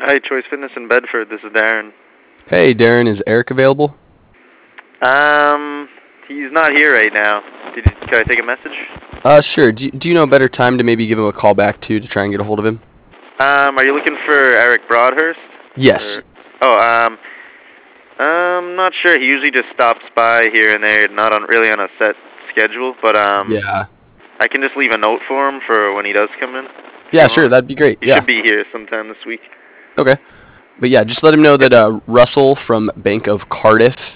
Hi, Choice Fitness in Bedford. This is Darren. Hey, Darren, is Eric available? He's not here right now. Can I take a message? Sure. Do you know a better time to maybe give him a call back to try and get a hold of him? Are you looking for Eric Broadhurst? Yes. Not sure. He usually just stops by here and there, not really on a set schedule. But Yeah. I can just leave a note for him for when he does come in. If Yeah, you sure. want. That'd be great. He Yeah. should be here sometime this week. Okay. But yeah, just let him know that Russell from Bank of Cardiff,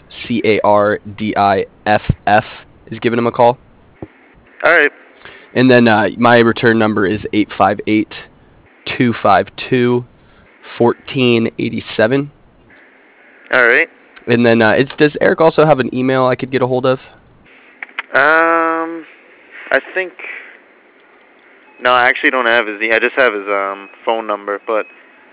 Cardiff, is giving him a call. All right. And then my return number is 858-252-1487. All right. And then does Eric also have an email I could get a hold of? I think. No, I actually don't have his. I just have his phone number, but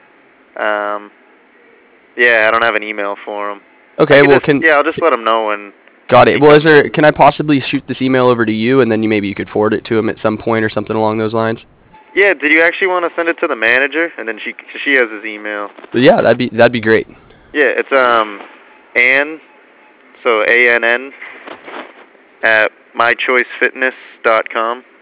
yeah, I don't have an email for him. Okay, well, I'll just let him know when. Got it. Well, can I possibly shoot this email over to you, and then maybe you could forward it to him at some point or something along those lines? Yeah, did you actually want to send it to the manager, and then she has his email? But yeah, that'd be great. Yeah, it's Ann, so ANN at mychoicefitness.com.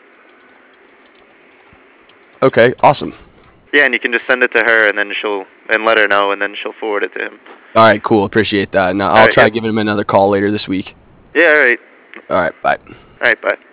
Okay, awesome. Yeah, and you can just send it to her, and then let her know, and then she'll forward it to him. All right, cool. Appreciate that. And I'll try giving him another call later this week. Yeah, all right. All right, bye. All right, bye.